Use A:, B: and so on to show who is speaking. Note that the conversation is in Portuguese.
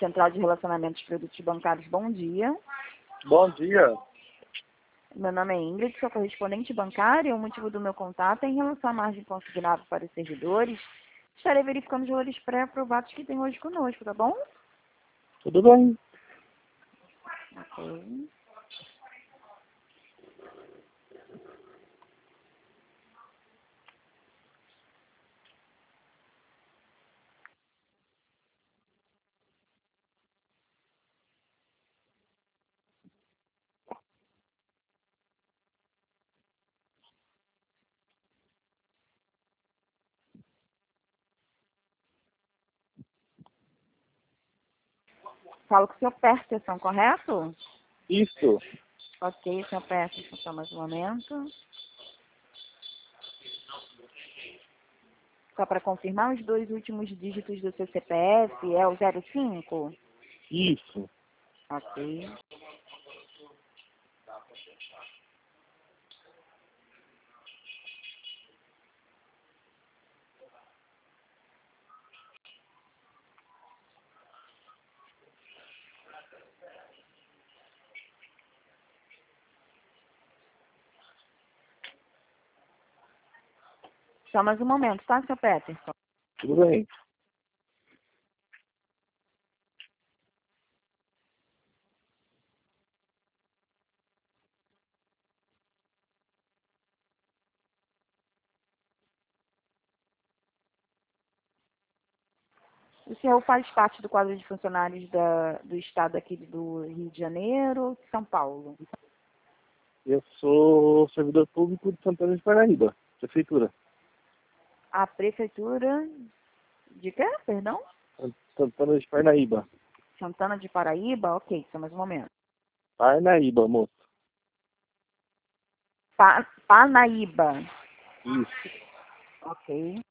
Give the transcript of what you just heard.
A: Central de Relacionamentos e Produtos Bancários, bom dia.
B: Bom dia.
A: Meu nome é Ingrid, sou correspondente bancária. O motivo do meu contato é em relação à margem consignável para os servidores. Estarei verificando os valores pré-aprovados que tem hoje conosco, tá bom?
B: Tudo bem?
A: Ok. Falo com o senhor Peterson, correto?
B: Isso.
A: Ok, senhor Peterson, só mais um momento. Só para confirmar, os dois últimos dígitos do seu CPF é o 05?
B: Isso.
A: Ok. Só mais um momento, tá, senhor Peterson?
B: Tudo bem.
A: O senhor faz parte do quadro de funcionários do estado aqui do Rio de Janeiro, São Paulo.
B: Eu sou servidor público de Santana de Parnaíba, prefeitura.
A: A prefeitura de quê? Perdão?
B: Santana de Parnaíba.
A: Santana de Paraíba? Ok, só mais um momento.
B: Parnaíba, moço.
A: Panaíba.
B: Isso.
A: Ok.